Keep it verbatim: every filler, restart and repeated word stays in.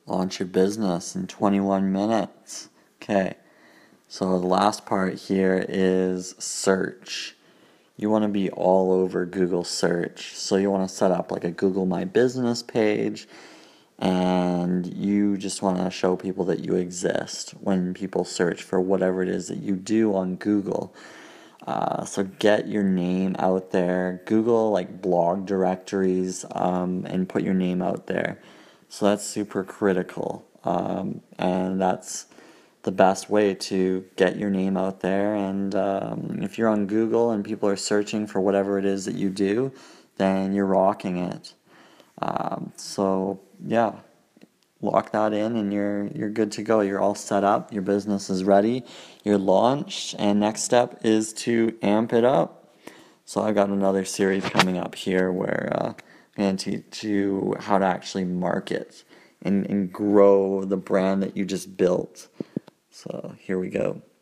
Launch your business in twenty-one minutes. Okay, so the last part here is search. You want to be all over Google search. So you want to set up like a Google My Business page, and you just want to show people that you exist when people search for whatever it is that you do on Google. Uh, so get your name out there. Google like blog directories um, and put your name out there. So that's super critical, um, and that's the best way to get your name out there. And um, if you're on Google and people are searching for whatever it is that you do, then you're rocking it. Um, so yeah, lock that in and you're you're good to go. You're all set up. Your business is ready. You're launched. And next step is to amp it up. So I've got another series coming up here where uh, I'm going to teach you how to actually market and, and grow the brand that you just built. So here we go.